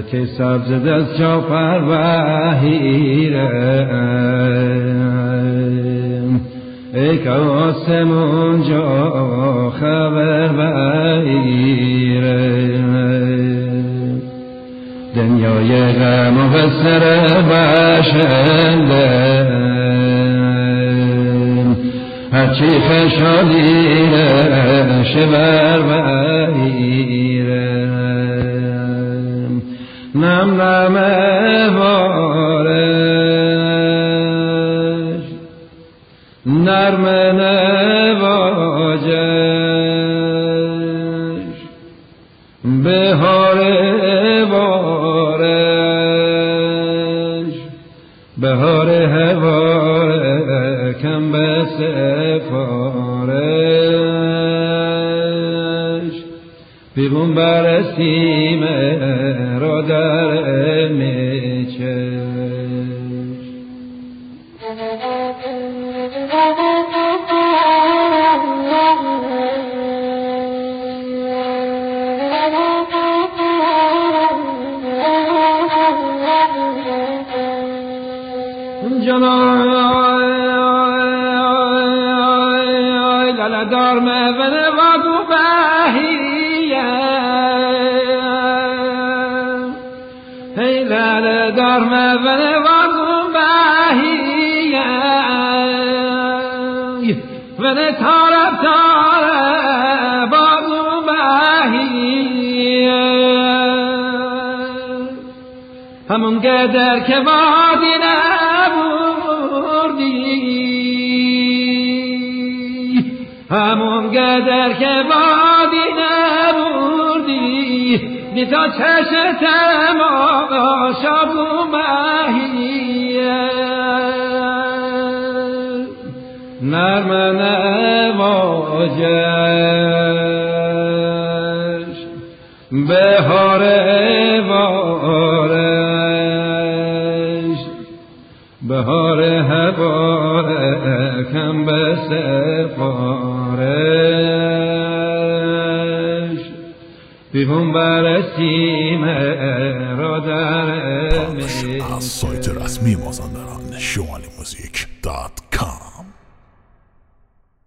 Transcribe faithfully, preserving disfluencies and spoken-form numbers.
که سبز دست جا پروهیرم ای که آسمون جا خبر بگیرم دنیای غم و بسر باشندم هرچی خشادی شبر بگیرم نم نم بارش نرم نواجش بهار بارش بهار هوار کم به سفارش بیرون برسیم را در میچش جلال دار مزن وادو بهیه هی لال دار مزن وادو بهیه ون تارب تارب وادو بهیه همون قدر که وادی همون قدر که وادی نبردی بی تا چشم تماشا بومهیه نرم نواجش بهار بارش بهار هوار کم به سفارش بیرون برسیم را در از سایت رسمی مازندران شمالی موزیک دات کام